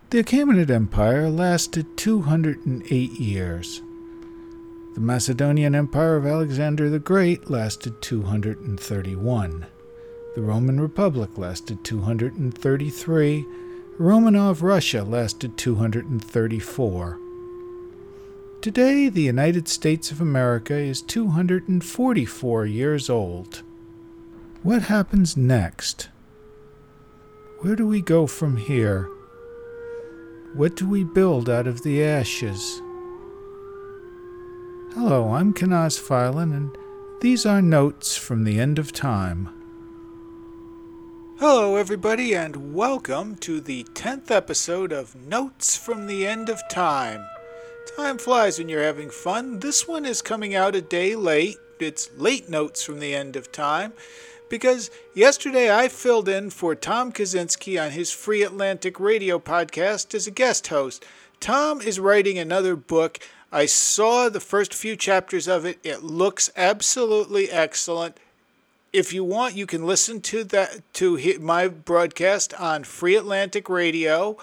The Achaemenid Empire lasted 208 years. The Macedonian Empire of Alexander the Great lasted 231. The Roman Republic lasted 233. Romanov Russia lasted 234. Today, the United States of America is 244 years old. What happens next? Where do we go from here? What do we build out of the ashes? Hello, I'm Kanaz Filan, and these are Notes from the End of Time. Hello, everybody, and welcome to the 10th episode of Notes from the End of Time. Time flies when you're having fun. This one is coming out a day late. It's late Notes from the End of Time, because yesterday I filled in for Tom Kaczynski on his Free Atlantic Radio podcast as a guest host. Tom is writing another book. I saw the first few chapters of it. It looks absolutely excellent. If you want, you can listen to my broadcast on Free Atlantic Radio.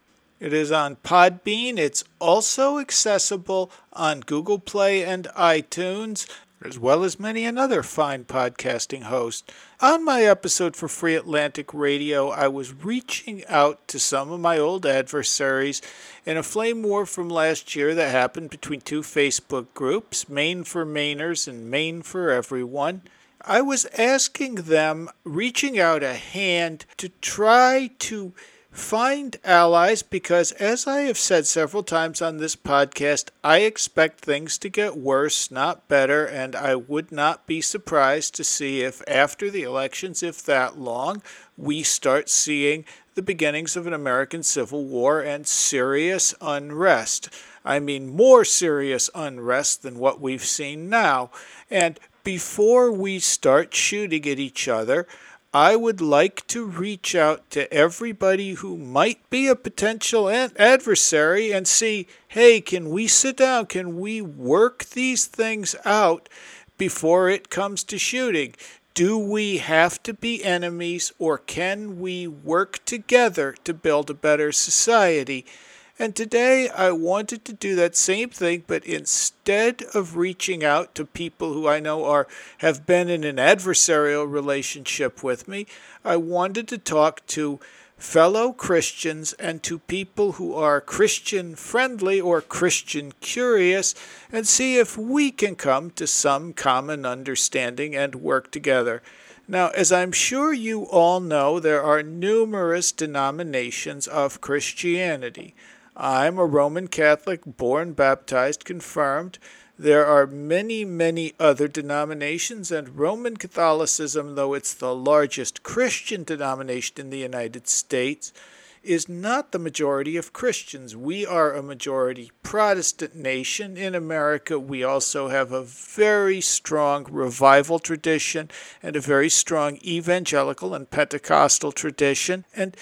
It is on Podbean. It's also accessible on Google Play and iTunes, as well as many another fine podcasting host. On my episode for Free Atlantic Radio, I was reaching out to some of my old adversaries in a flame war from last year that happened between two Facebook groups, Maine for Mainers and Maine for Everyone. I was asking them, reaching out a hand to try to find allies, because as I have said several times on this podcast, I expect things to get worse, not better, and I would not be surprised to see if after the elections, if that long, we start seeing the beginnings of an American Civil War and serious unrest. I mean, more serious unrest than what we've seen now. And before we start shooting at each other, I would like to reach out to everybody who might be a potential adversary and see, hey, can we sit down? Can we work these things out before it comes to shooting? Do we have to be enemies, or can we work together to build a better society? And today I wanted to do that same thing, but instead of reaching out to people who I know have been in an adversarial relationship with me, I wanted to talk to fellow Christians and to people who are Christian friendly or Christian curious, and see if we can come to some common understanding and work together. Now, as I'm sure you all know, there are numerous denominations of Christianity. I'm a Roman Catholic, born, baptized, confirmed. There are many, many other denominations, and Roman Catholicism, though it's the largest Christian denomination in the United States, is not the majority of Christians. We are a majority Protestant nation. In America, we also have a very strong revival tradition and a very strong evangelical and Pentecostal tradition. And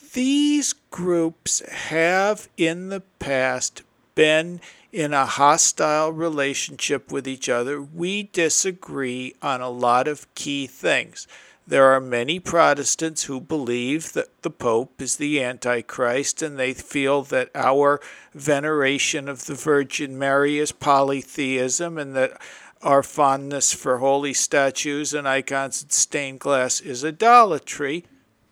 these groups have in the past been in a hostile relationship with each other. We disagree on a lot of key things. There are many Protestants who believe that the Pope is the Antichrist, and they feel that our veneration of the Virgin Mary is polytheism, and that our fondness for holy statues and icons and stained glass is idolatry.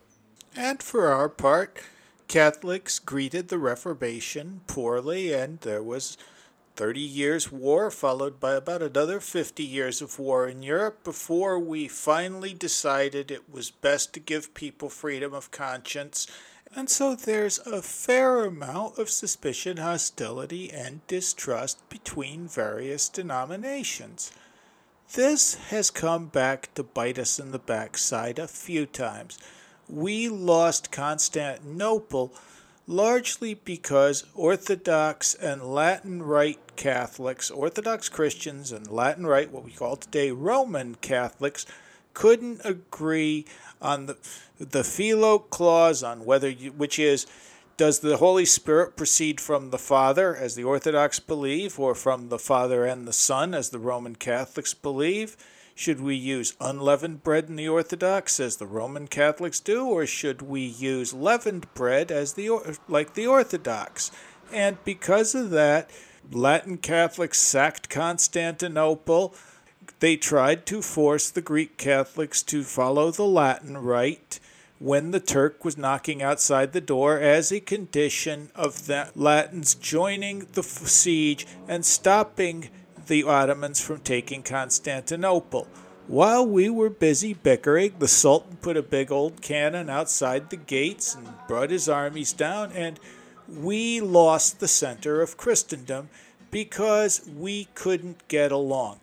And for our part, Catholics greeted the Reformation poorly, and there was 30 years war, followed by about another 50 years of war in Europe, before we finally decided it was best to give people freedom of conscience. And so there's a fair amount of suspicion, hostility, and distrust between various denominations. This has come back to bite us in the backside a few times. We lost Constantinople largely because Orthodox and Latin Rite Catholics, Orthodox Christians and Latin Rite, what we call today Roman Catholics, couldn't agree on the Filioque clause, on which is, does the Holy Spirit proceed from the Father, as the Orthodox believe, or from the Father and the Son, as the Roman Catholics believe? Should we use unleavened bread in the Orthodox as the Roman Catholics do, or should we use leavened bread as like the Orthodox? And because of that, Latin Catholics sacked Constantinople. They tried to force the Greek Catholics to follow the Latin rite when the Turk was knocking outside the door as a condition of the Latins joining the siege and stopping the Ottomans from taking Constantinople. While we were busy bickering, the Sultan put a big old cannon outside the gates and brought his armies down, and we lost the center of Christendom because we couldn't get along.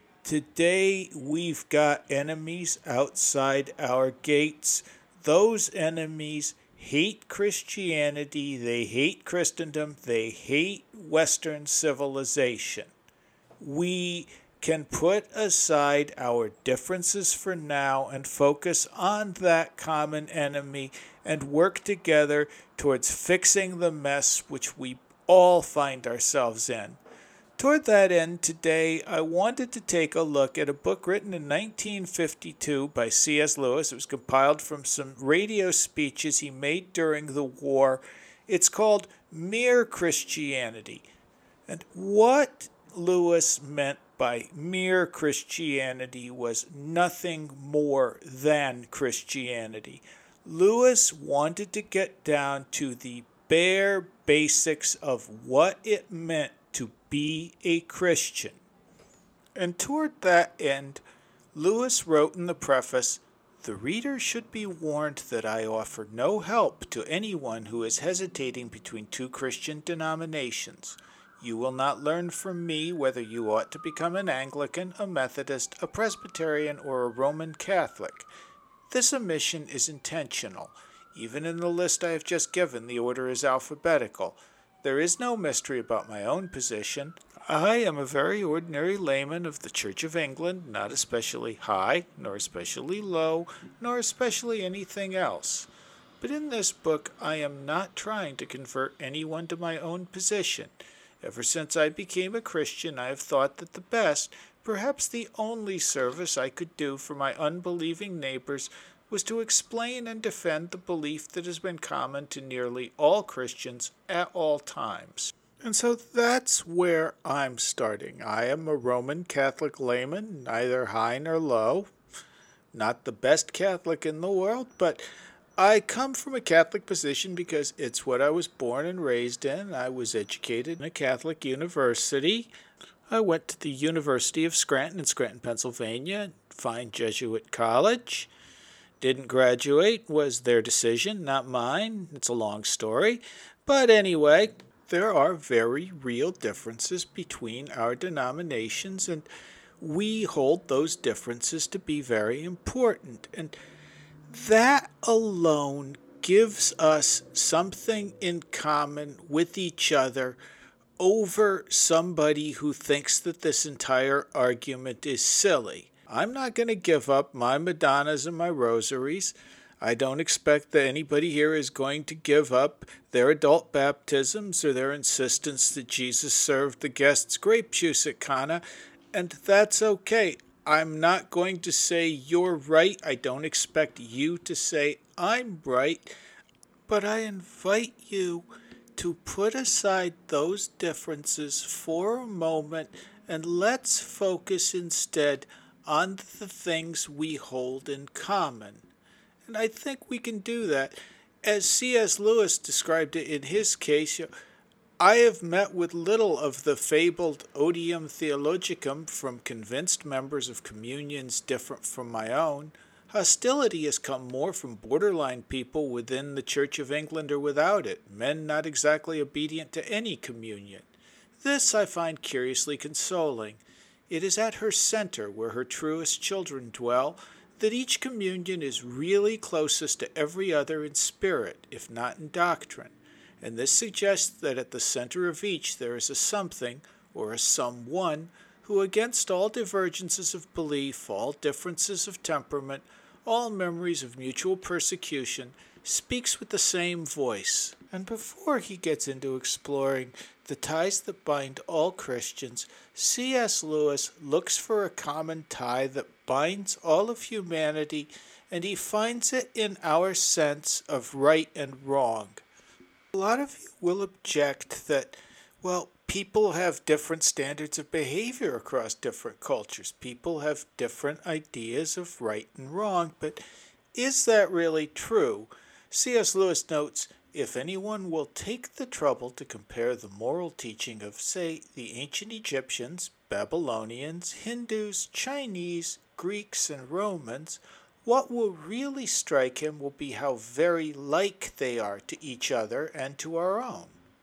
Today, we've got enemies outside our gates. Those enemies hate Christianity, they hate Christendom, they hate Western civilization. We can put aside our differences for now and focus on that common enemy and work together towards fixing the mess which we all find ourselves in. Toward that end, today I wanted to take a look at a book written in 1952 by C.S. Lewis. It was compiled from some radio speeches he made during the war. It's called Mere Christianity. And what Lewis meant by mere Christianity was nothing more than Christianity. Lewis wanted to get down to the bare basics of what it meant to be a Christian. And toward that end, Lewis wrote in the preface, "The reader should be warned that I offer no help to anyone who is hesitating between two Christian denominations. You will not learn from me whether you ought to become an Anglican, a Methodist, a Presbyterian, or a Roman Catholic. This omission is intentional. Even in the list I have just given, the order is alphabetical. There is no mystery about my own position. I am a very ordinary layman of the Church of England, not especially high, nor especially low, nor especially anything else. But in this book I am not trying to convert anyone to my own position. Ever since I became a Christian, I have thought that the best, perhaps the only service I could do for my unbelieving neighbors was to explain and defend the belief that has been common to nearly all Christians at all times." And so that's where I'm starting. I am a Roman Catholic layman, neither high nor low. Not the best Catholic in the world, but I come from a Catholic position because it's what I was born and raised in. I was educated in a Catholic university. I went to the University of Scranton in Scranton, Pennsylvania, fine Jesuit college. Didn't graduate, was their decision, not mine. It's a long story. But anyway, there are very real differences between our denominations, and we hold those differences to be very important. And that alone gives us something in common with each other over somebody who thinks that this entire argument is silly. I'm not going to give up my Madonnas and my rosaries. I don't expect that anybody here is going to give up their adult baptisms or their insistence that Jesus served the guests grape juice at Cana, and that's okay. I'm not going to say you're right. I don't expect you to say I'm right, but I invite you to put aside those differences for a moment and let's focus instead on the things we hold in common. And I think we can do that. As C.S. Lewis described it in his case, I have met with little of the fabled odium theologicum from convinced members of communions different from my own. Hostility has come more from borderline people within the Church of England or without it, men not exactly obedient to any communion. This I find curiously consoling. It is at her center, where her truest children dwell, that each communion is really closest to every other in spirit, if not in doctrine. And this suggests that at the center of each there is a something, or a someone, who against all divergences of belief, all differences of temperament, all memories of mutual persecution, speaks with the same voice. And before he gets into exploring the ties that bind all Christians, C.S. Lewis looks for a common tie that binds all of humanity, and he finds it in our sense of right and wrong. A lot of you will object that, well, people have different standards of behavior across different cultures. People have different ideas of right and wrong, but is that really true? C.S. Lewis notes, if anyone will take the trouble to compare the moral teaching of, say, the ancient Egyptians, Babylonians, Hindus, Chinese, Greeks, and Romans, what will really strike him will be how very like they are to each other and to our own.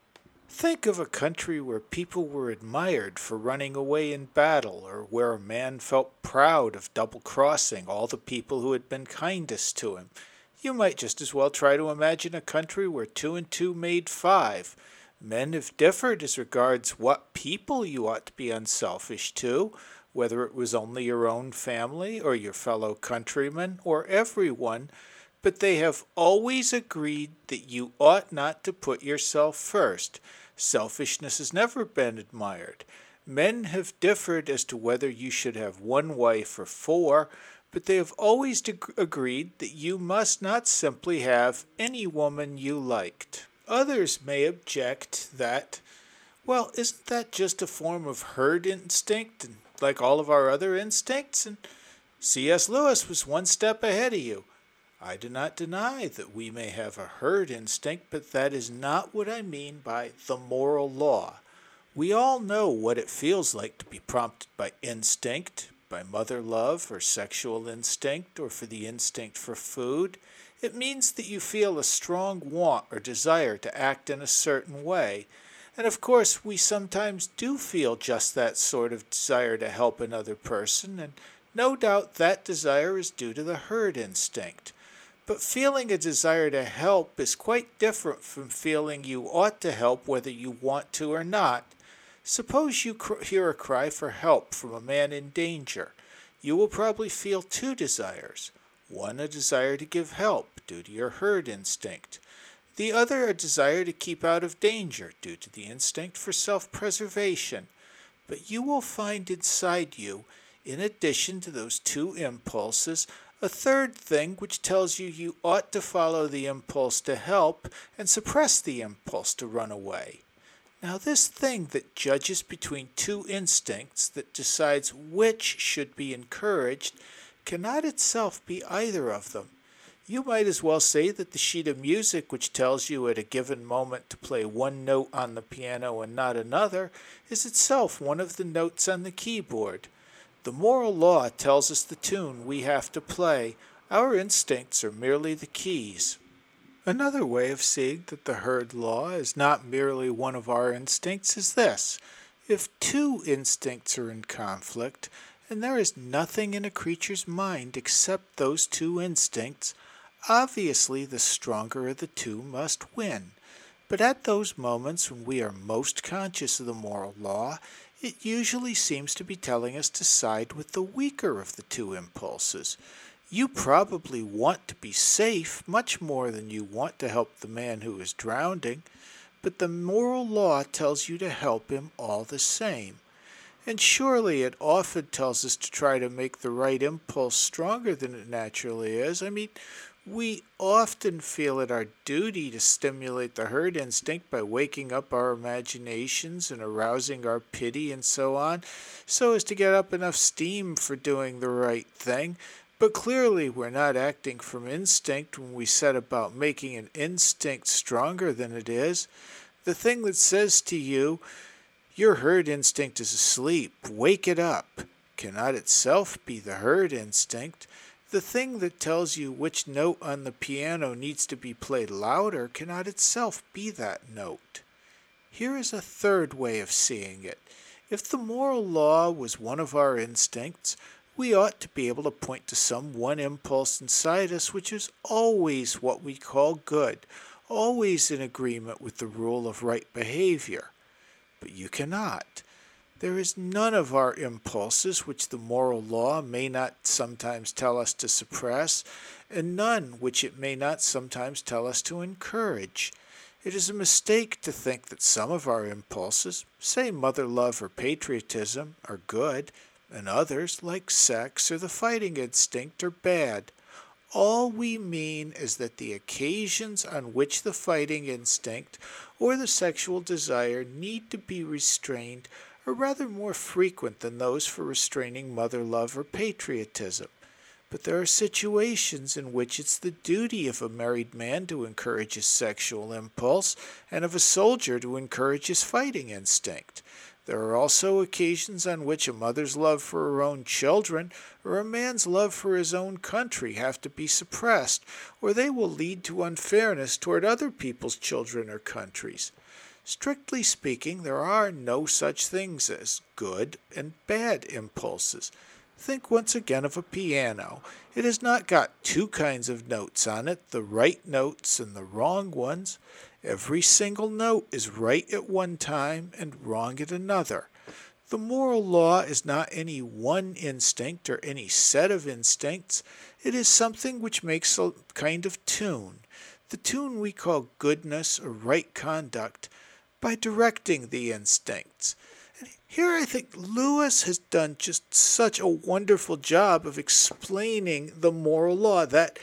Think of a country where people were admired for running away in battle, or where a man felt proud of double-crossing all the people who had been kindest to him. You might just as well try to imagine a country where 2 and 2 made 5. Men have differed as regards what people you ought to be unselfish to, whether it was only your own family or your fellow countrymen or everyone, but they have always agreed that you ought not to put yourself first. Selfishness has never been admired. Men have differed as to whether you should have 1 wife or 4, but they have always agreed that you must not simply have any woman you liked. Others may object that, well, isn't that just a form of herd instinct, and like all of our other instincts? And C.S. Lewis was 1 step ahead of you. I do not deny that we may have a herd instinct, but that is not what I mean by the moral law. We all know what it feels like to be prompted by instinct, by mother love or sexual instinct, or for the instinct for food. It means that you feel a strong want or desire to act in a certain way. And of course, we sometimes do feel just that sort of desire to help another person, and no doubt that desire is due to the herd instinct. But feeling a desire to help is quite different from feeling you ought to help whether you want to or not. Suppose you hear a cry for help from a man in danger. You will probably feel 2 desires. One, a desire to give help, due to your herd instinct. The other, a desire to keep out of danger, due to the instinct for self-preservation. But you will find inside you, in addition to those 2 impulses, a third thing which tells you you ought to follow the impulse to help and suppress the impulse to run away. Now, this thing that judges between 2 instincts, that decides which should be encouraged, cannot itself be either of them. You might as well say that the sheet of music which tells you at a given moment to play 1 note on the piano and not another is itself one of the notes on the keyboard. The moral law tells us the tune we have to play. Our instincts are merely the keys. Another way of seeing that the herd law is not merely one of our instincts is this. If 2 instincts are in conflict, and there is nothing in a creature's mind except those 2 instincts, obviously the stronger of the 2 must win. But at those moments when we are most conscious of the moral law, it usually seems to be telling us to side with the weaker of the 2 impulses. You probably want to be safe much more than you want to help the man who is drowning, but the moral law tells you to help him all the same. And surely it often tells us to try to make the right impulse stronger than it naturally is. We often feel it our duty to stimulate the herd instinct by waking up our imaginations and arousing our pity and so on, so as to get up enough steam for doing the right thing. But clearly we're not acting from instinct when we set about making an instinct stronger than it is. The thing that says to you, your herd instinct is asleep, wake it up, cannot itself be the herd instinct. The thing that tells you which note on the piano needs to be played louder cannot itself be that note. Here is a third way of seeing it. If the moral law was one of our instincts, we ought to be able to point to some one impulse inside us which is always what we call good, always in agreement with the rule of right behavior. But you cannot. There is none of our impulses which the moral law may not sometimes tell us to suppress, and none which it may not sometimes tell us to encourage. It is a mistake to think that some of our impulses, say mother love or patriotism, are good, and others, like sex or the fighting instinct, are bad. All we mean is that the occasions on which the fighting instinct or the sexual desire need to be restrained are rather more frequent than those for restraining mother love or patriotism. But there are situations in which it's the duty of a married man to encourage his sexual impulse and of a soldier to encourage his fighting instinct. There are also occasions on which a mother's love for her own children or a man's love for his own country have to be suppressed, or they will lead to unfairness toward other people's children or countries. Strictly speaking, there are no such things as good and bad impulses. Think once again of a piano. It has not got two kinds of notes on it, the right notes and the wrong ones. Every single note is right at one time and wrong at another. The moral law is not any one instinct or any set of instincts. It is something which makes a kind of tune. The tune we call goodness or right conduct by directing the instincts. And here I think Lewis has done just such a wonderful job of explaining the moral law that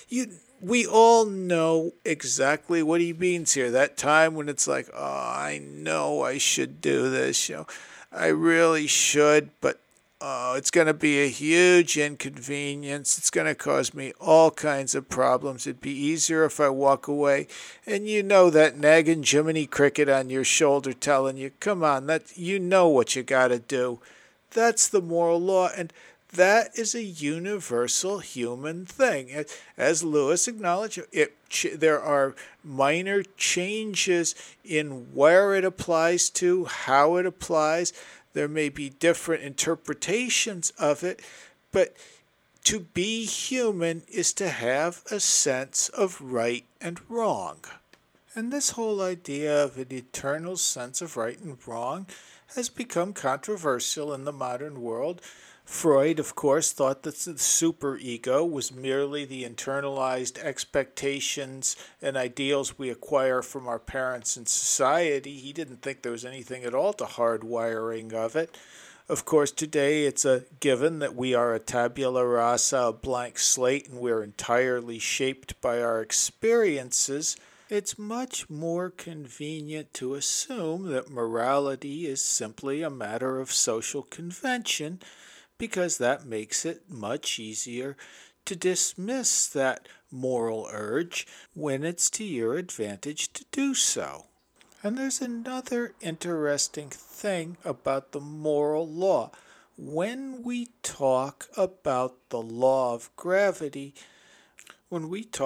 we all know exactly what he means here. That time when it's like, oh, I know I should do this, I really should, but it's going to be a huge inconvenience. It's going to cause me all kinds of problems. It'd be easier if I walk away. And you know that nagging Jiminy Cricket on your shoulder telling you, come on, you know what you got to do. That's the moral law, and that is a universal human thing. As Lewis acknowledged, there are minor changes in where it applies to, how it applies. There may be different interpretations of it, but to be human is to have a sense of right and wrong. And this whole idea of an eternal sense of right and wrong has become controversial in the modern world. Freud, of course, thought that the superego was merely the internalized expectations and ideals we acquire from our parents and society. He didn't think there was anything at all to hardwiring of it. Of course, today it's a given that we are a tabula rasa, a blank slate, and we're entirely shaped by our experiences. It's much more convenient to assume that morality is simply a matter of social convention, because that makes it much easier to dismiss that moral urge when it's to your advantage to do so. And there's another interesting thing about the moral law. When we talk about the law of gravity, we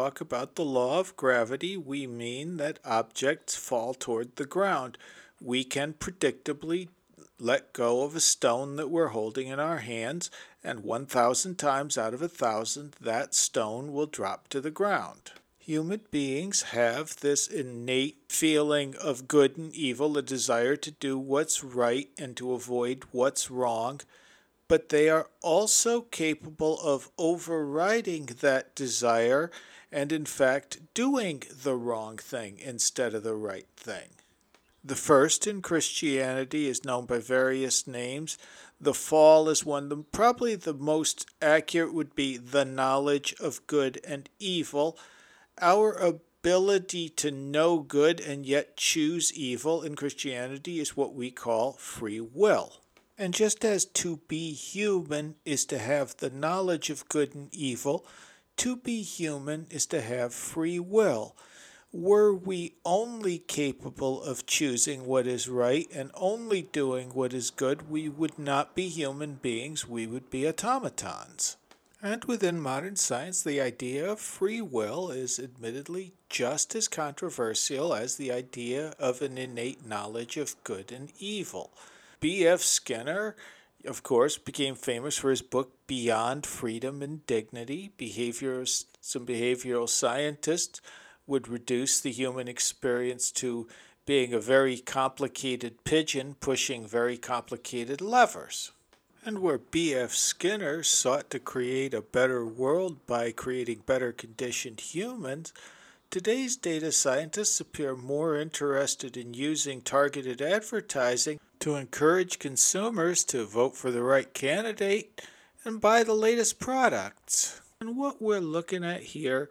mean that objects fall toward the ground. We can predictably let go of a stone that we're holding in our hands, and 1,000 times out of 1,000, that stone will drop to the ground. Human beings have this innate feeling of good and evil, a desire to do what's right and to avoid what's wrong, but they are also capable of overriding that desire and, in fact, doing the wrong thing instead of the right thing. The first in Christianity is known by various names. The fall is one. Probably the most accurate would be the knowledge of good and evil. Our ability to know good and yet choose evil in Christianity is what we call free will. And just as to be human is to have the knowledge of good and evil, to be human is to have free will. Were we only capable of choosing what is right and only doing what is good, we would not be human beings, we would be automatons. And within modern science, the idea of free will is admittedly just as controversial as the idea of an innate knowledge of good and evil. B.F. Skinner, of course, became famous for his book Beyond Freedom and Dignity. Some behavioral scientists would reduce the human experience to being a very complicated pigeon pushing very complicated levers. And where B.F. Skinner sought to create a better world by creating better conditioned humans, Today's data scientists appear more interested in using targeted advertising to encourage consumers to vote for the right candidate and buy the latest products. And what we're looking at here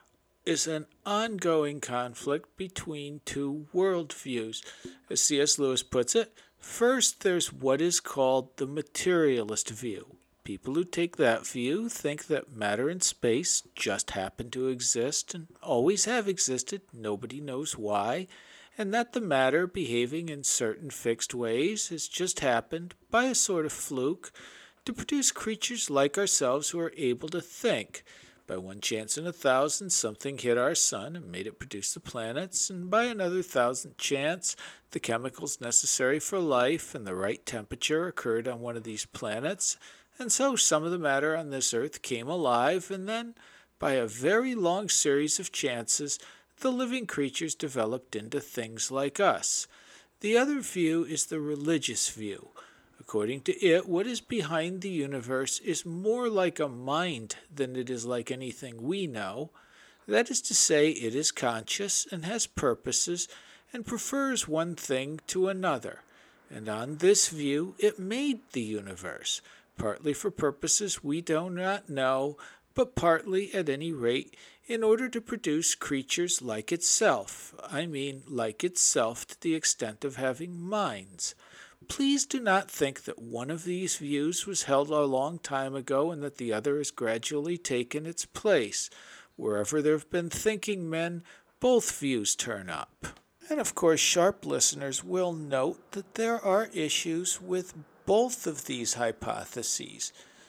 is an ongoing conflict between two worldviews. As C.S. Lewis puts it, first there's what is called the materialist view. People who take that view think that matter and space just happen to exist and always have existed, nobody knows why, and that the matter behaving in certain fixed ways has just happened, by a sort of fluke, to produce creatures like ourselves who are able to think. By one chance in 1,000, something hit our sun and made it produce the planets, and by another 1,000th chance, the chemicals necessary for life and the right temperature occurred on one of these planets, and so some of the matter on this earth came alive, and then, by a very long series of chances, the living creatures developed into things like us. The other view is the religious view. According to it, what is behind the universe is more like a mind than it is like anything we know. That is to say, it is conscious and has purposes and prefers one thing to another. And on this view, it made the universe, partly for purposes we do not know, but partly, at any rate, in order to produce creatures like itself. I mean, like itself to the extent of having minds. Please do not think that one of these views was held a long time ago and that the other has gradually taken its place. Wherever there have been thinking men, both views turn up. And of course, sharp listeners will note that there are issues with both of these hypotheses.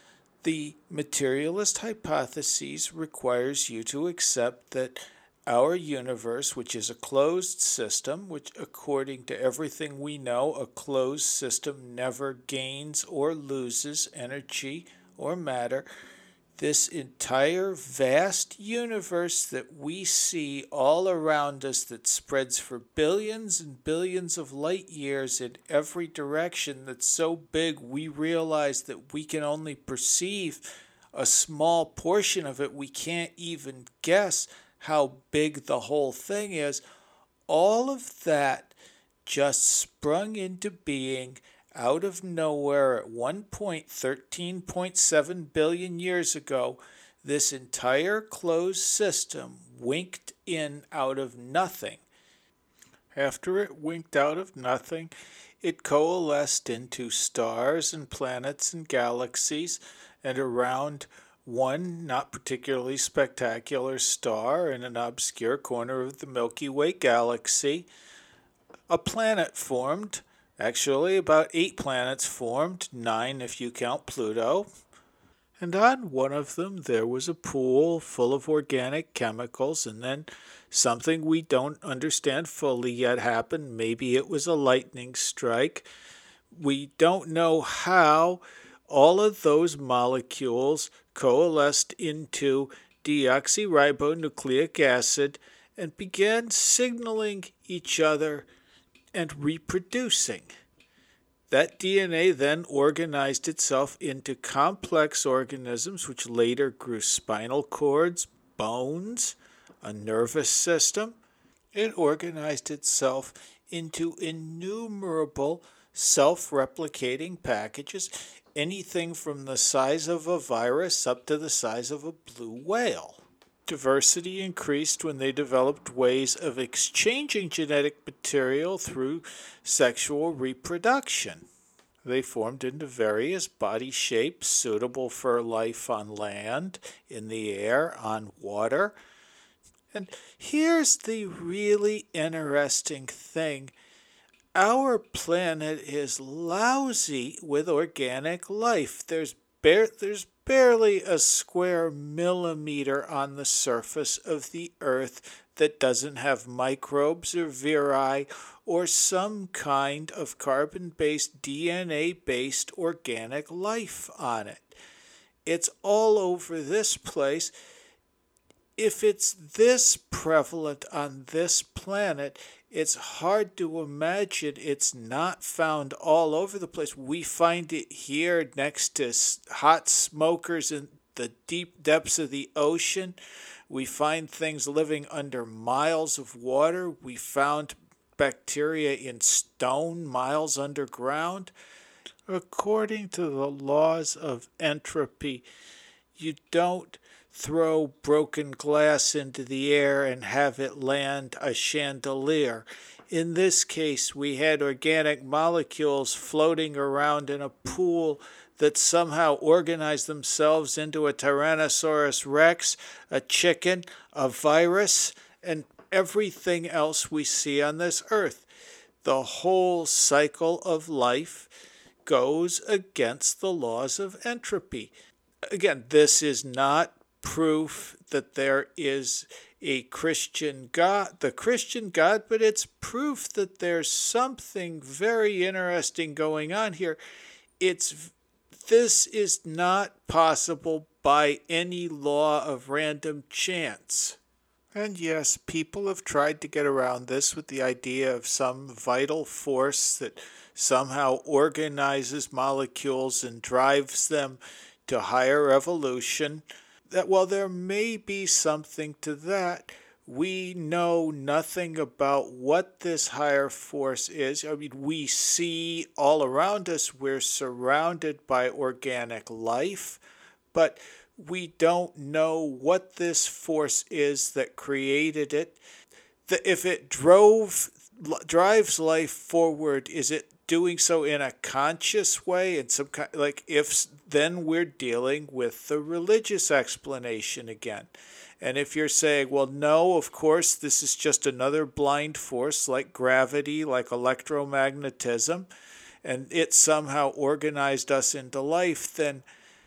The materialist hypothesis requires you to accept that our universe, which is a closed system, which according to everything we know, a closed system never gains or loses energy or matter. This entire vast universe that we see all around us that spreads for billions and billions of light years in every direction, that's so big we realize that we can only perceive a small portion of it. We can't even guess how big the whole thing is. All of that just sprung into being out of nowhere at 13.7 billion years ago. This entire closed system winked in out of nothing. After it winked out of nothing, it coalesced into stars and planets and galaxies, and around one not particularly spectacular star in an obscure corner of the Milky Way galaxy, a planet formed. Actually, about 8 planets formed, 9 if you count Pluto. And on one of them there was a pool full of organic chemicals, and then something we don't understand fully yet happened. Maybe it was a lightning strike. We don't know how all of those molecules coalesced into deoxyribonucleic acid and began signaling each other and reproducing. That DNA then organized itself into complex organisms which later grew spinal cords, bones, a nervous system. It organized itself into innumerable self-replicating packages, anything from the size of a virus up to the size of a blue whale. Diversity increased when they developed ways of exchanging genetic material through sexual reproduction. They formed into various body shapes suitable for life on land, in the air, on water. And here's the really interesting thing. Our planet is lousy with organic life. There's barely a square millimeter on the surface of the Earth that doesn't have microbes or viri or some kind of carbon-based, DNA-based organic life on it. It's all over this place. If it's this prevalent on this planet, it's hard to imagine it's not found all over the place. We find it here next to hot smokers in the deep depths of the ocean. We find things living under miles of water. We found bacteria in stone miles underground. According to the laws of entropy, you don't throw broken glass into the air and have it land a chandelier. In this case, we had organic molecules floating around in a pool that somehow organized themselves into a Tyrannosaurus rex, a chicken, a virus, and everything else we see on this earth. The whole cycle of life goes against the laws of entropy. Again, this is not proof that there is a Christian God, the Christian God, but it's proof that there's something very interesting going on here. This is not possible by any law of random chance. And yes, people have tried to get around this with the idea of some vital force that somehow organizes molecules and drives them to higher evolution. That while there may be something to that, we know nothing about what this higher force is. I mean, we see all around us, we're surrounded by organic life, but we don't know what this force is that created it. If it drives life forward, is it doing so in a conscious way? In some kind, then we're dealing with the religious explanation again. And if you're saying, well, no, of course, this is just another blind force like gravity, like electromagnetism, and it somehow organized us into life, then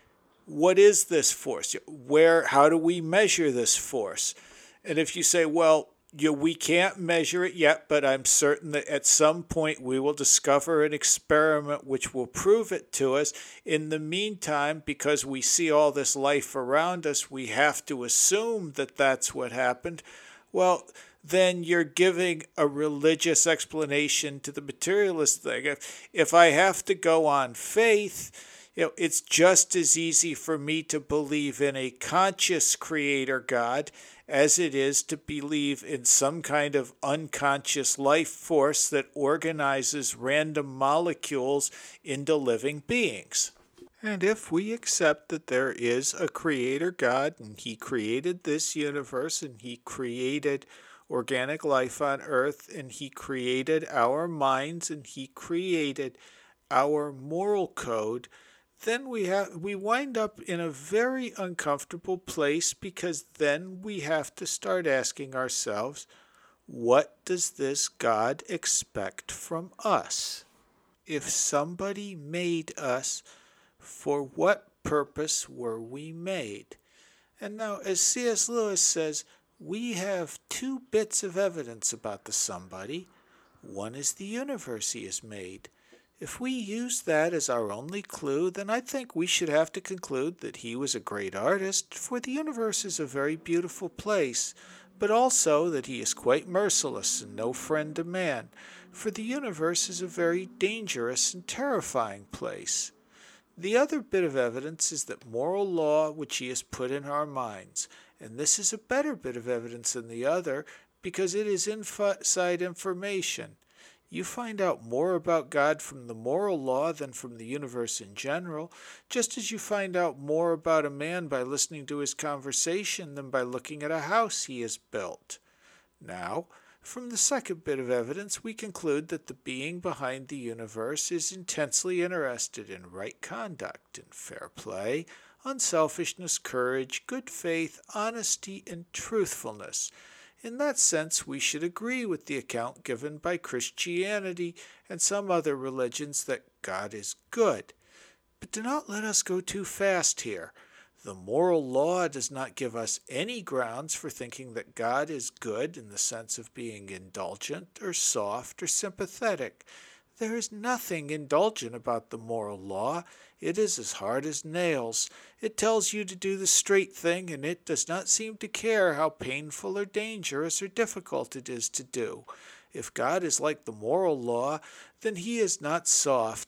what is this force? How do we measure this force? And if you say, well, we can't measure it yet, but I'm certain that at some point we will discover an experiment which will prove it to us. In the meantime, because we see all this life around us, we have to assume that that's what happened. Well, then you're giving a religious explanation to the materialist thing. If I have to go on faith, it's just as easy for me to believe in a conscious creator God as it is to believe in some kind of unconscious life force that organizes random molecules into living beings. And if we accept that there is a creator God and he created this universe and he created organic life on earth and he created our minds and he created our moral code, then we wind up in a very uncomfortable place, because then we have to start asking ourselves, what does this God expect from us? If somebody made us, for what purpose were we made? And now, as C.S. Lewis says, we have two bits of evidence about the somebody. One is the universe he has made. If we use that as our only clue, then I think we should have to conclude that he was a great artist, for the universe is a very beautiful place, but also that he is quite merciless and no friend to man, for the universe is a very dangerous and terrifying place. The other bit of evidence is that moral law which he has put in our minds, and this is a better bit of evidence than the other, because it is inside information. You find out more about God from the moral law than from the universe in general, just as you find out more about a man by listening to his conversation than by looking at a house he has built. Now, from the second bit of evidence, we conclude that the being behind the universe is intensely interested in right conduct and fair play, unselfishness, courage, good faith, honesty, and truthfulness. In that sense, we should agree with the account given by Christianity and some other religions that God is good. But do not let us go too fast here. The moral law does not give us any grounds for thinking that God is good in the sense of being indulgent or soft or sympathetic. There is nothing indulgent about the moral law. It is as hard as nails. It tells you to do the straight thing, and it does not seem to care how painful or dangerous or difficult it is to do. If God is like the moral law, then he is not soft.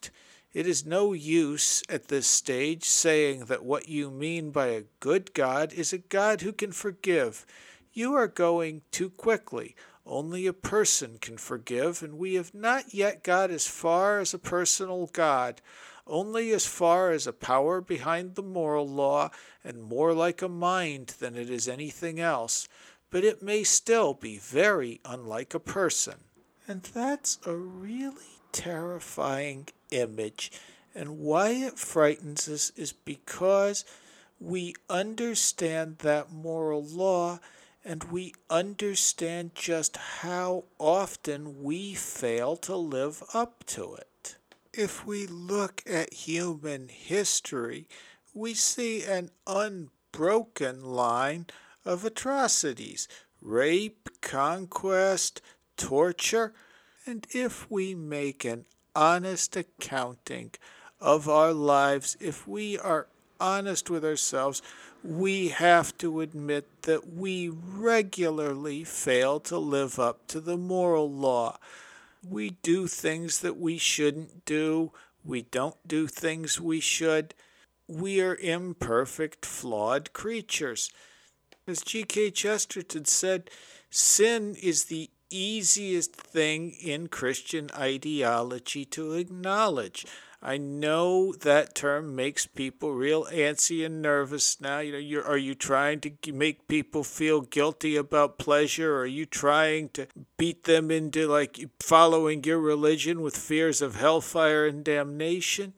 It is no use at this stage saying that what you mean by a good God is a God who can forgive. You are going too quickly. Only a person can forgive, and we have not yet got as far as a personal God, only as far as a power behind the moral law and more like a mind than it is anything else, but it may still be very unlike a person. And that's a really terrifying image, and why it frightens us is because we understand that moral law and we understand just how often we fail to live up to it. If we look at human history, we see an unbroken line of atrocities: rape, conquest, torture. And if we make an honest accounting of our lives, if we are honest with ourselves, we have to admit that we regularly fail to live up to the moral law. We do things that we shouldn't do. We don't do things we should. We are imperfect, flawed creatures. As G.K. Chesterton said, sin is the easiest thing in Christian ideology to acknowledge. I know that term makes people real antsy and nervous now. Are you trying to make people feel guilty about pleasure? Or are you trying to beat them into following your religion with fears of hellfire and damnation?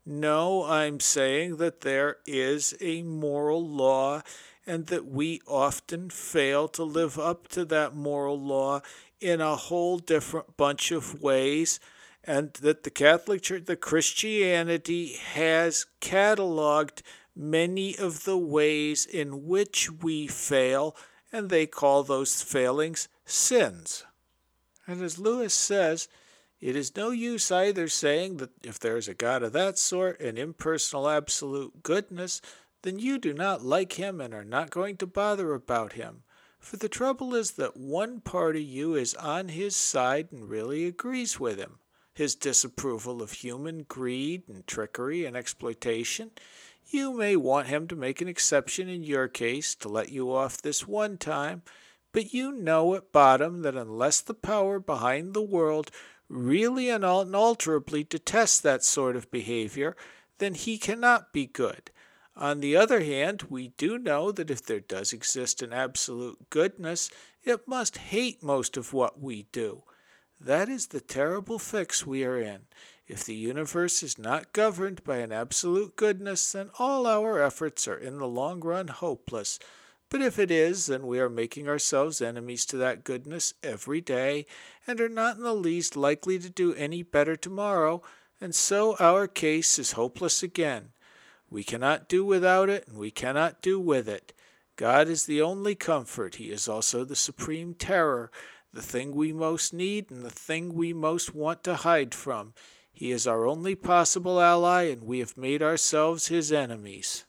No, I'm saying that there is a moral law and that we often fail to live up to that moral law in a whole different bunch of ways, and that the Catholic Church, the Christianity, has cataloged many of the ways in which we fail, and they call those failings sins. And as Lewis says, it is no use either saying that if there is a God of that sort, an impersonal absolute goodness, then you do not like him and are not going to bother about him. For the trouble is that one part of you is on his side and really agrees with him. His disapproval of human greed and trickery and exploitation. You may want him to make an exception in your case to let you off this one time, but you know at bottom that unless the power behind the world really and unalterably detests that sort of behavior, then he cannot be good. On the other hand, we do know that if there does exist an absolute goodness, it must hate most of what we do. That is the terrible fix we are in. If the universe is not governed by an absolute goodness, then all our efforts are in the long run hopeless. But if it is, then we are making ourselves enemies to that goodness every day, and are not in the least likely to do any better tomorrow, and so our case is hopeless again. We cannot do without it, and we cannot do with it. God is the only comfort. He is also the supreme terror, the thing we most need and the thing we most want to hide from. He is our only possible ally, and we have made ourselves his enemies.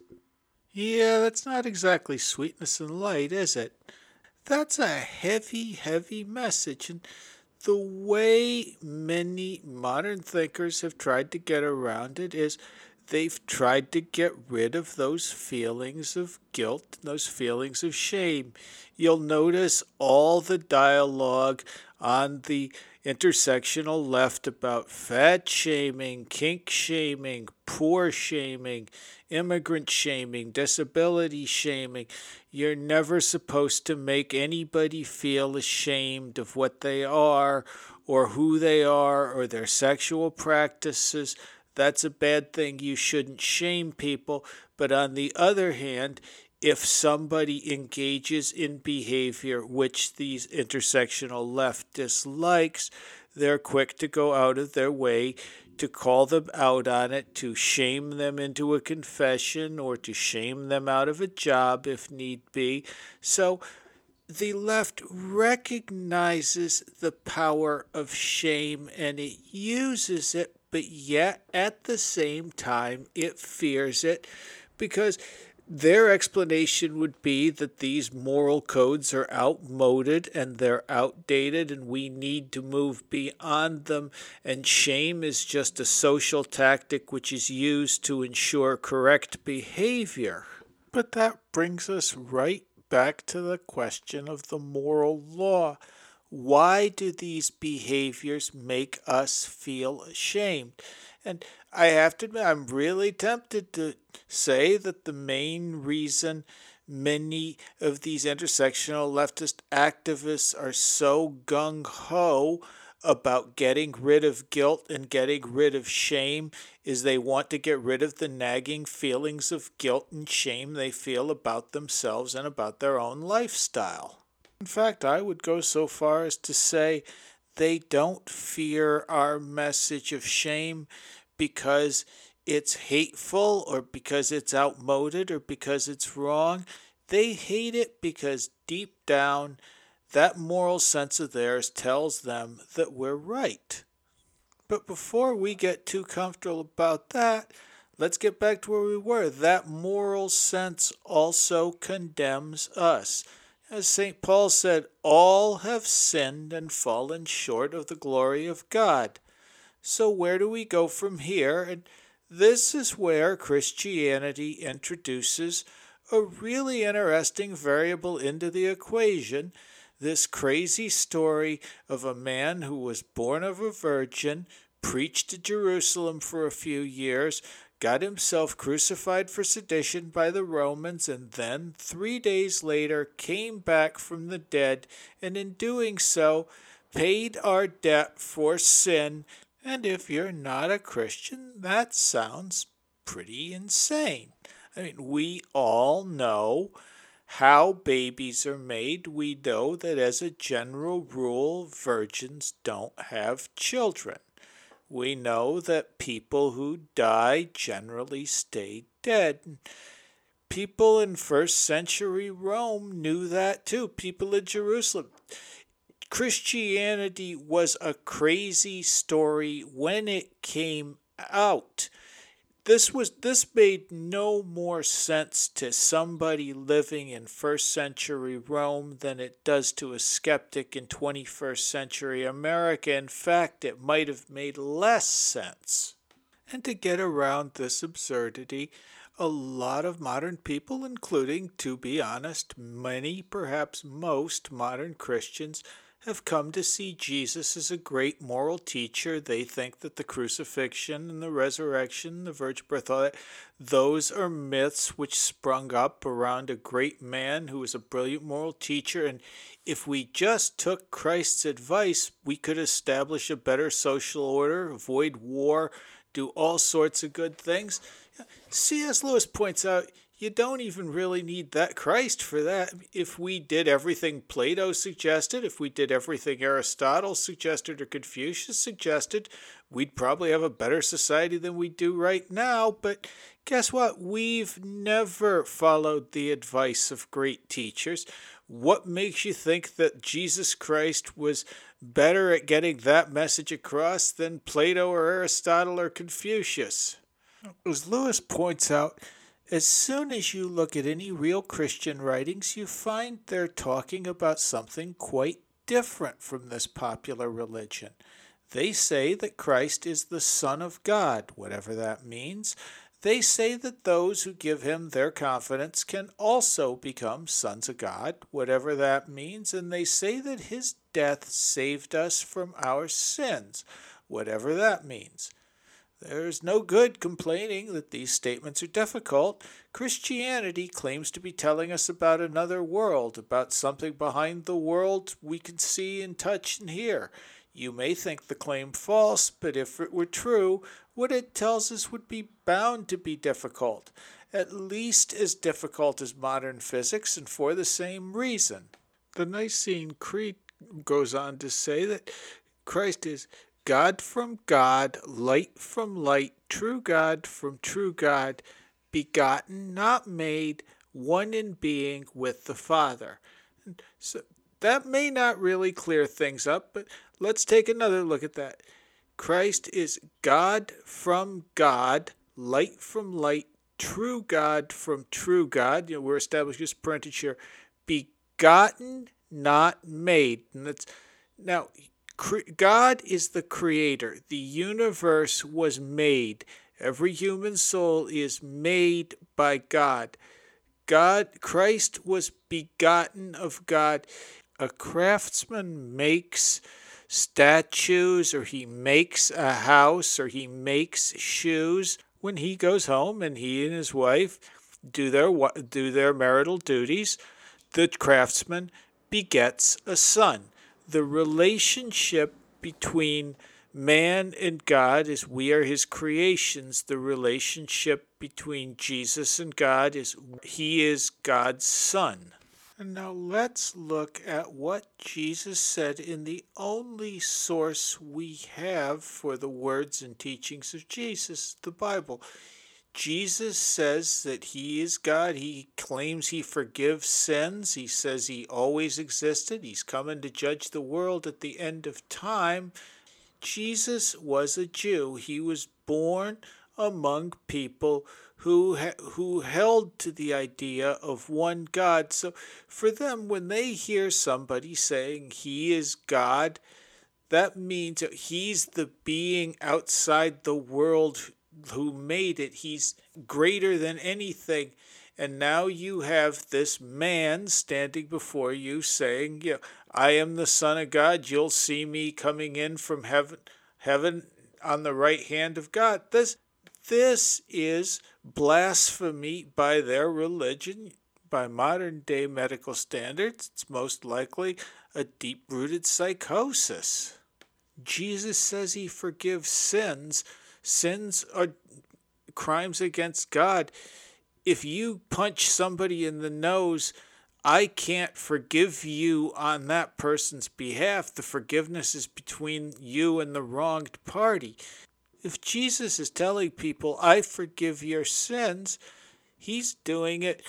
Yeah, that's not exactly sweetness and light, is it? That's a heavy, heavy message, and the way many modern thinkers have tried to get around it is they've tried to get rid of those feelings of guilt, those feelings of shame. You'll notice all the dialogue on the intersectional left about fat shaming, kink shaming, poor shaming, immigrant shaming, disability shaming. You're never supposed to make anybody feel ashamed of what they are or who they are or their sexual practices. That's a bad thing. You shouldn't shame people. But on the other hand, if somebody engages in behavior which these intersectional left dislikes, they're quick to go out of their way to call them out on it, to shame them into a confession, or to shame them out of a job if need be. So the left recognizes the power of shame and it uses it, but yet at the same time it fears it, because Their explanation would be that these moral codes are outmoded and they're outdated and we need to move beyond them, and shame is just a social tactic which is used to ensure correct behavior. But that brings us right back to the question of the moral law. Why do these behaviors make us feel ashamed? And I have to admit, I'm really tempted to say that the main reason many of these intersectional leftist activists are so gung-ho about getting rid of guilt and getting rid of shame is they want to get rid of the nagging feelings of guilt and shame they feel about themselves and about their own lifestyle. In fact, I would go so far as to say they don't fear our message of shame because it's hateful or because it's outmoded or because it's wrong. They hate it because deep down, that moral sense of theirs tells them that we're right. But before we get too comfortable about that, let's get back to where we were. That moral sense also condemns us. As St. Paul said, all have sinned and fallen short of the glory of God. So where do we go from here? And this is where Christianity introduces a really interesting variable into the equation. This crazy story of a man who was born of a virgin, preached to Jerusalem for a few years, got himself crucified for sedition by the Romans, and then 3 days later came back from the dead, and in doing so paid our debt for sin. And if you're not a Christian, that sounds pretty insane. I mean, we all know how babies are made. We know that as a general rule, virgins don't have children. We know that people who die generally stay dead. People in first century Rome knew that too. People in Jerusalem. Christianity was a crazy story when it came out. This made no more sense to somebody living in first century Rome than it does to a skeptic in 21st century America. In fact, it might have made less sense. And to get around this absurdity, a lot of modern people, including, to be honest, many, perhaps most modern Christians, have come to see Jesus as a great moral teacher. They think that the crucifixion and the resurrection, the virgin birth, all that, those are myths which sprung up around a great man who was a brilliant moral teacher. And if we just took Christ's advice, we could establish a better social order, avoid war, do all sorts of good things. C.S. Lewis points out, you don't even really need that Christ for that. If we did everything Plato suggested, if we did everything Aristotle suggested or Confucius suggested, we'd probably have a better society than we do right now. But guess what? We've never followed the advice of great teachers. What makes you think that Jesus Christ was better at getting that message across than Plato or Aristotle or Confucius? As Lewis points out, as soon as you look at any real Christian writings, you find they're talking about something quite different from this popular religion. They say that Christ is the Son of God, whatever that means. They say that those who give him their confidence can also become sons of God, whatever that means. And they say that his death saved us from our sins, whatever that means. There's no good complaining that these statements are difficult. Christianity claims to be telling us about another world, about something behind the world we can see and touch and hear. You may think the claim false, but if it were true, what it tells us would be bound to be difficult, at least as difficult as modern physics, and for the same reason. The Nicene Creed goes on to say that Christ is God from God, light from light, true God from true God, begotten, not made, one in being with the Father. So that may not really clear things up, but let's take another look at that. Christ is God from God, light from light, true God from true God. We're establishing this parentage here. Begotten, not made. And that's now God is the creator. The universe was made. Every human soul is made by God. Christ was begotten of God. A craftsman makes statues, or he makes a house, or he makes shoes when he goes home and he and his wife do their marital duties. The craftsman begets a son. The relationship between man and God is we are his creations. The relationship between Jesus and God is he is God's son. And now let's look at what Jesus said in the only source we have for the words and teachings of Jesus, the Bible. Jesus says that he is God. He claims he forgives sins. He says he always existed. He's coming to judge the world at the end of time. Jesus was a Jew. He was born among people who held to the idea of one God. So for them, when they hear somebody saying he is God, that means he's the being outside the world who made it. He's greater than anything. And now you have this man standing before you saying, I am the Son of God. You'll see me coming in from heaven on the right hand of God. This is blasphemy by their religion. By modern day medical standards, it's most likely a deep-rooted psychosis. Jesus says he forgives sins. Sins are crimes against God. If you punch somebody in the nose, I can't forgive you on that person's behalf. The forgiveness is between you and the wronged party. If Jesus is telling people, I forgive your sins, he's doing it.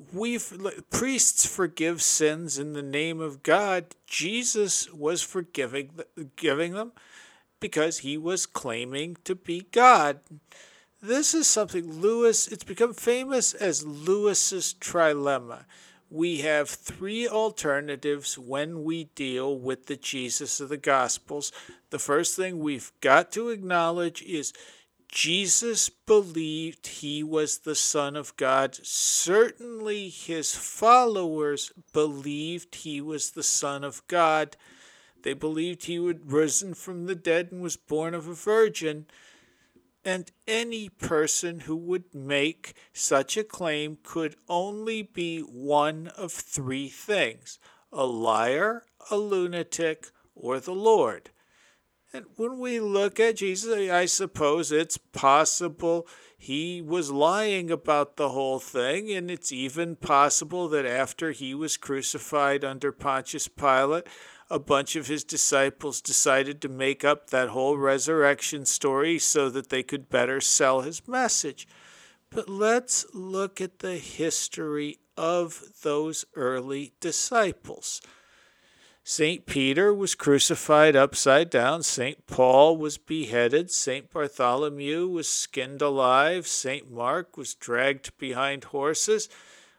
Priests forgive sins in the name of God. Jesus was forgiving them because he was claiming to be God. This is something it's become famous as Lewis's trilemma. We have three alternatives when we deal with the Jesus of the Gospels. The first thing we've got to acknowledge is Jesus believed he was the Son of God. Certainly his followers believed he was the Son of God. They believed he had risen from the dead and was born of a virgin. And any person who would make such a claim could only be one of three things: a liar, a lunatic, or the Lord. And when we look at Jesus, I suppose it's possible he was lying about the whole thing, and it's even possible that after he was crucified under Pontius Pilate, a bunch of his disciples decided to make up that whole resurrection story so that they could better sell his message. But let's look at the history of those early disciples. St. Peter was crucified upside down. St. Paul was beheaded. St. Bartholomew was skinned alive. St. Mark was dragged behind horses.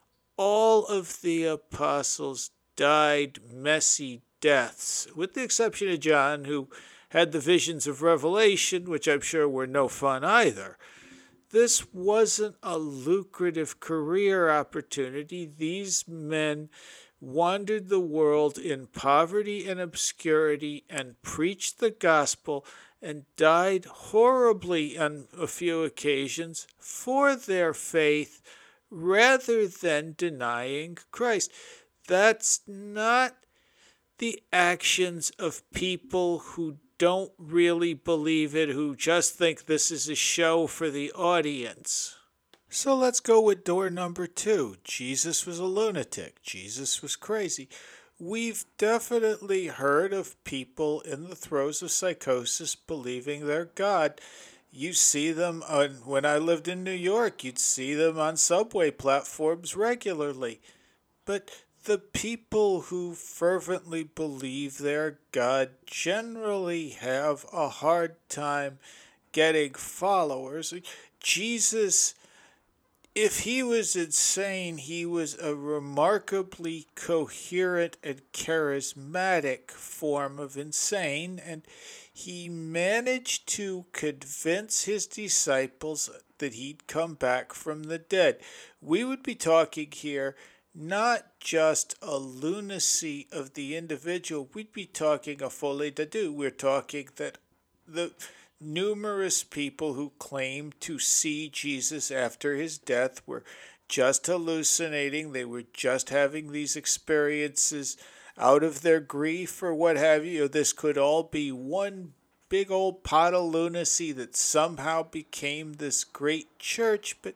All of the apostles died messy deaths, with the exception of John, who had the visions of Revelation, which I'm sure were no fun either. This wasn't a lucrative career opportunity. These men wandered the world in poverty and obscurity and preached the gospel and died horribly on a few occasions for their faith rather than denying Christ. That's not the actions of people who don't really believe it, who just think this is a show for the audience. So let's go with door number 2. Jesus was a lunatic. Jesus was crazy. We've definitely heard of people in the throes of psychosis believing they're God. You see them when I lived in New York, you'd see them on subway platforms regularly. But the people who fervently believe they're God generally have a hard time getting followers. Jesus If he was insane, he was a remarkably coherent and charismatic form of insane, and he managed to convince his disciples that he'd come back from the dead. We would be talking here not just a lunacy of the individual, we'd be talking a folie à deux. We're talking that the numerous people who claimed to see Jesus after his death were just hallucinating. They were just having these experiences out of their grief or what have you. This could all be one big old pot of lunacy that somehow became this great church. But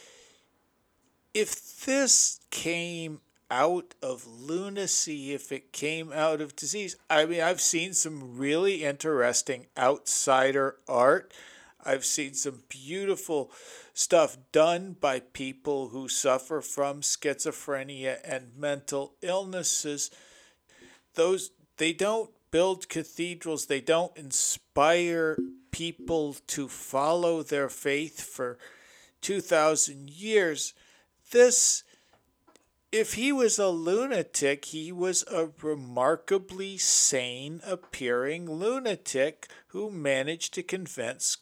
if this came out of lunacy, if it came out of disease, I mean, I've seen some really interesting outsider art. I've seen some beautiful stuff done by people who suffer from schizophrenia and mental illnesses. They don't build cathedrals, they don't inspire people to follow their faith for 2,000 years. If he was a lunatic, he was a remarkably sane appearing lunatic who managed to convince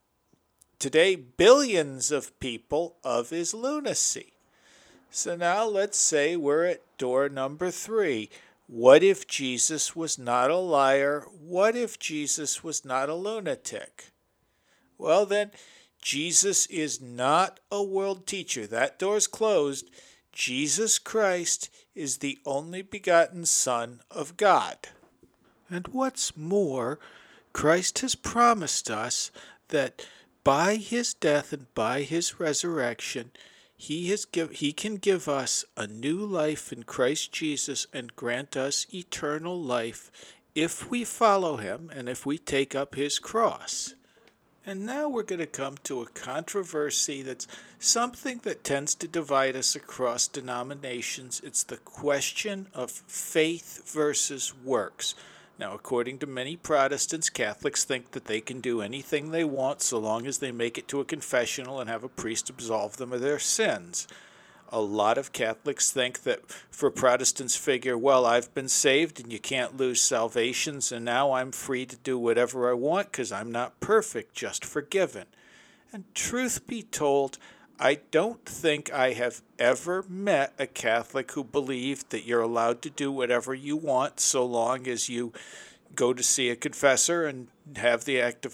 today billions of people of his lunacy. So now let's say we're at door number 3. What if Jesus was not a liar? What if Jesus was not a lunatic? Well then, Jesus is not a world teacher. That door's closed. Jesus Christ is the only begotten Son of God. And what's more, Christ has promised us that by his death and by his resurrection, he can give us a new life in Christ Jesus and grant us eternal life if we follow him and if we take up his cross. And now we're going to come to a controversy that's something that tends to divide us across denominations. It's the question of faith versus works. Now, according to many Protestants, Catholics think that they can do anything they want so long as they make it to a confessional and have a priest absolve them of their sins. A lot of Catholics think that for Protestants figure, well, I've been saved and you can't lose salvation, so now I'm free to do whatever I want because I'm not perfect, just forgiven. And truth be told, I don't think I have ever met a Catholic who believed that you're allowed to do whatever you want so long as you go to see a confessor and do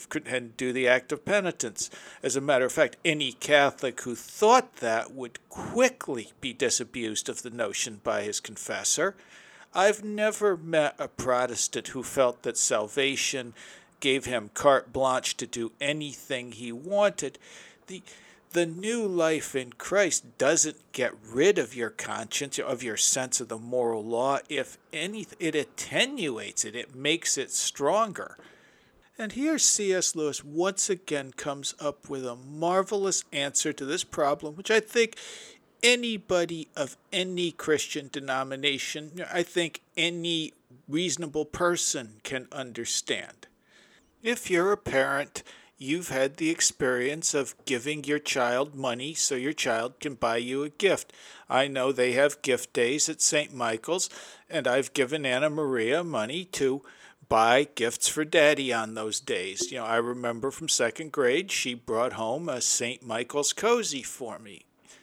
the act of penitence. As a matter of fact, any Catholic who thought that would quickly be disabused of the notion by his confessor. I've never met a Protestant who felt that salvation gave him carte blanche to do anything he wanted. The new life in Christ doesn't get rid of your conscience, of your sense of the moral law. If anything, it attenuates it. It makes it stronger. And here C.S. Lewis once again comes up with a marvelous answer to this problem, which I think anybody of any Christian denomination, I think any reasonable person can understand. If you're a parent, you've had the experience of giving your child money so your child can buy you a gift. I know they have gift days at St. Michael's, and I've given Anna Maria money to buy gifts for Daddy on those days. I remember from second grade, she brought home a St. Michael's cozy for me.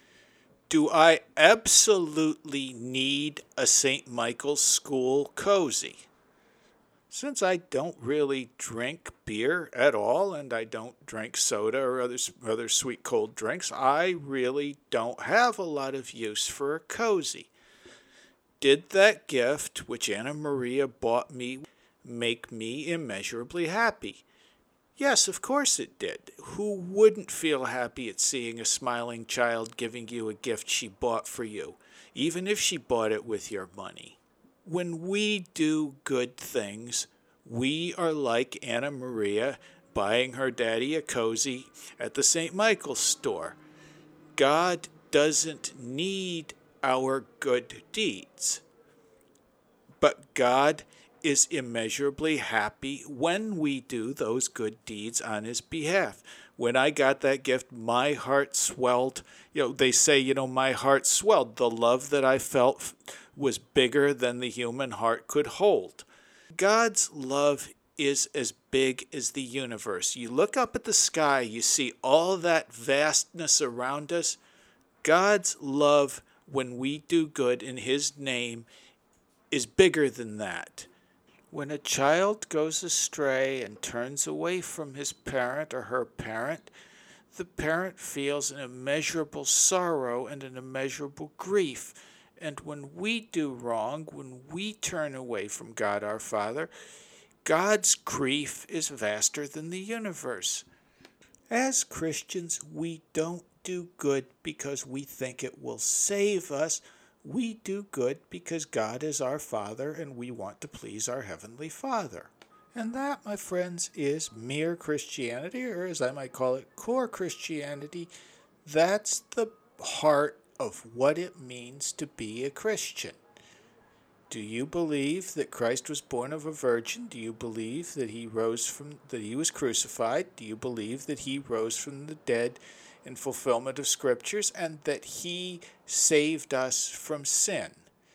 Do I absolutely need a St. Michael's school cozy? Since I don't really drink beer at all, and I don't drink soda or other sweet cold drinks, I really don't have a lot of use for a cozy. Did that gift, which Anna Maria bought me, make me immeasurably happy? Yes, of course it did. Who wouldn't feel happy at seeing a smiling child giving you a gift she bought for you, even if she bought it with your money? When we do good things, we are like Anna Maria buying her daddy a cozy at the St. Michael's store. God doesn't need our good deeds, but God is immeasurably happy when we do those good deeds on his behalf. When I got that gift, my heart swelled. They say, my heart swelled. The love that I felt was bigger than the human heart could hold. God's love is as big as the universe. You look up at the sky, you see all that vastness around us. God's love, when we do good in his name, is bigger than that. When a child goes astray and turns away from his parent or her parent, the parent feels an immeasurable sorrow and an immeasurable grief. And when we do wrong, when we turn away from God our Father, God's grief is vaster than the universe. As Christians, we don't do good because we think it will save us. We do good because God is our Father and we want to please our Heavenly Father. And that, my friends, is mere Christianity, or as I might call it, core Christianity. That's the heart of what it means to be a Christian. Do you believe that Christ was born of a virgin? Do you believe that he was crucified? Do you believe that he rose from the dead in fulfillment of scriptures, and that he saved us from sin?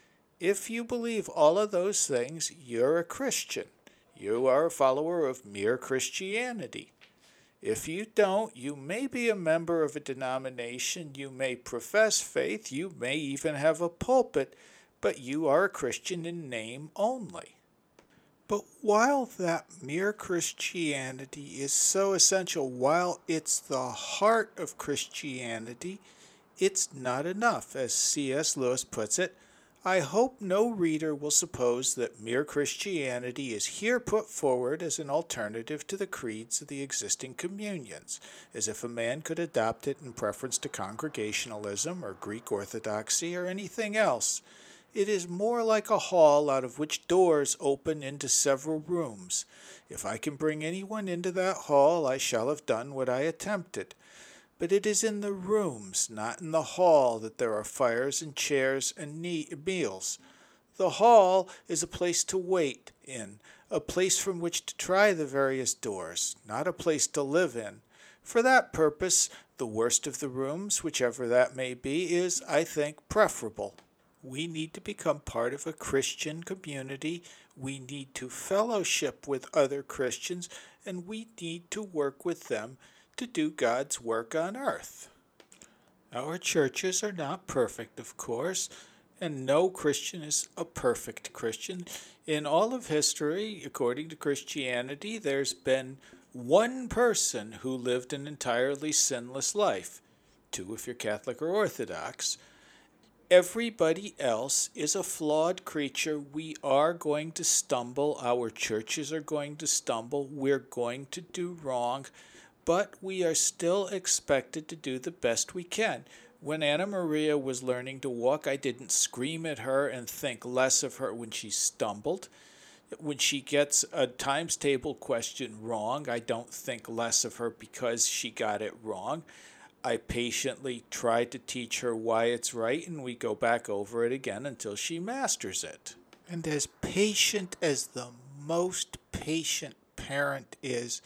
If you believe all of those things, you're a Christian. You are a follower of mere Christianity. If you don't, you may be a member of a denomination, you may profess faith, you may even have a pulpit, but you are a Christian in name only. But while that mere Christianity is so essential, while it's the heart of Christianity, it's not enough. As C.S. Lewis puts it, I hope no reader will suppose that mere Christianity is here put forward as an alternative to the creeds of the existing communions, as if a man could adopt it in preference to Congregationalism or Greek Orthodoxy or anything else. It is more like a hall out of which doors open into several rooms. If I can bring anyone into that hall, I shall have done what I attempted. But it is in the rooms, not in the hall, that there are fires and chairs and meals. The hall is a place to wait in, a place from which to try the various doors, not a place to live in. For that purpose, the worst of the rooms, whichever that may be, is, I think, preferable. We need to become part of a Christian community. We need to fellowship with other Christians, and we need to work with them to do God's work on earth. Our churches are not perfect, of course, and no Christian is a perfect Christian. In all of history, according to Christianity, there's been one person who lived an entirely sinless life. Two if you're Catholic or Orthodox. Everybody else is a flawed creature. We are going to stumble. Our churches are going to stumble. We're going to do wrong. But we are still expected to do the best we can. When Anna Maria was learning to walk, I didn't scream at her and think less of her when she stumbled. When she gets a times table question wrong, I don't think less of her because she got it wrong. I patiently try to teach her why it's right, and we go back over it again until she masters it. And as patient as the most patient parent is,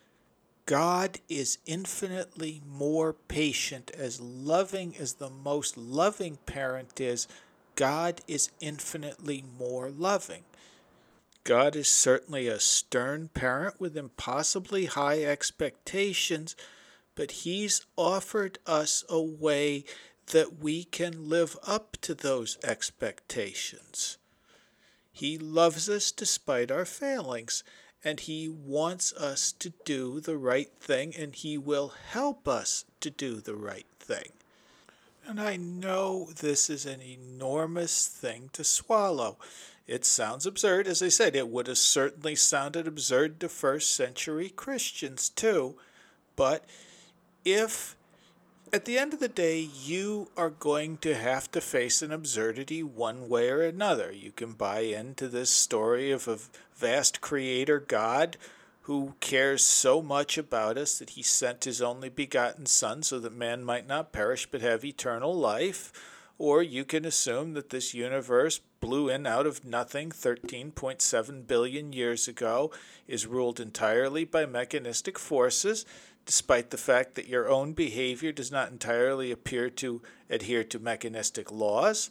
God is infinitely more patient. As loving as the most loving parent is, God is infinitely more loving. God is certainly a stern parent with impossibly high expectations, but he's offered us a way that we can live up to those expectations. He loves us despite our failings, and he wants us to do the right thing, and he will help us to do the right thing. And I know this is an enormous thing to swallow. It sounds absurd. As I said, it would have certainly sounded absurd to first century Christians too, but if at the end of the day you are going to have to face an absurdity one way or another, you can buy into this story of a vast creator God who cares so much about us that he sent his only begotten Son so that man might not perish but have eternal life. Or you can assume that this universe blew in out of nothing 13.7 billion years ago, is ruled entirely by mechanistic forces, despite the fact that your own behavior does not entirely appear to adhere to mechanistic laws.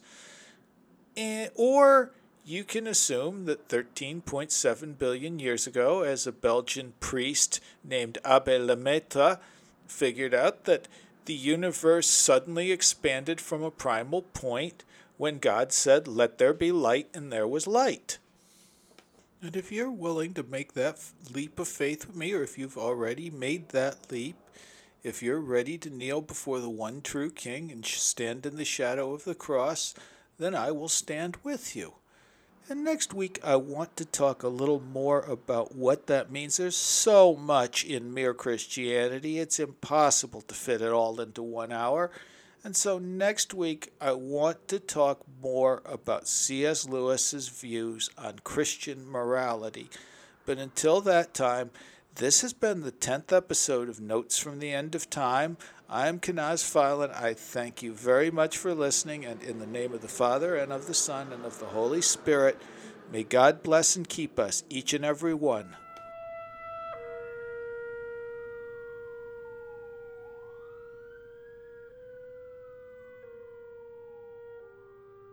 Or you can assume that 13.7 billion years ago, as a Belgian priest named Abbé Lemaitre figured out that the universe suddenly expanded from a primal point when God said, "Let there be light," and there was light. And if you're willing to make that leap of faith with me, or if you've already made that leap, if you're ready to kneel before the one true King and stand in the shadow of the cross, then I will stand with you. And next week, I want to talk a little more about what that means. There's so much in mere Christianity, it's impossible to fit it all into 1 hour. And so next week, I want to talk more about C.S. Lewis's views on Christian morality. But until that time, this has been the 10th episode of Notes from the End of Time. I'm Kanaz Filan. I thank you very much for listening, and in the name of the Father, and of the Son, and of the Holy Spirit, may God bless and keep us, each and every one.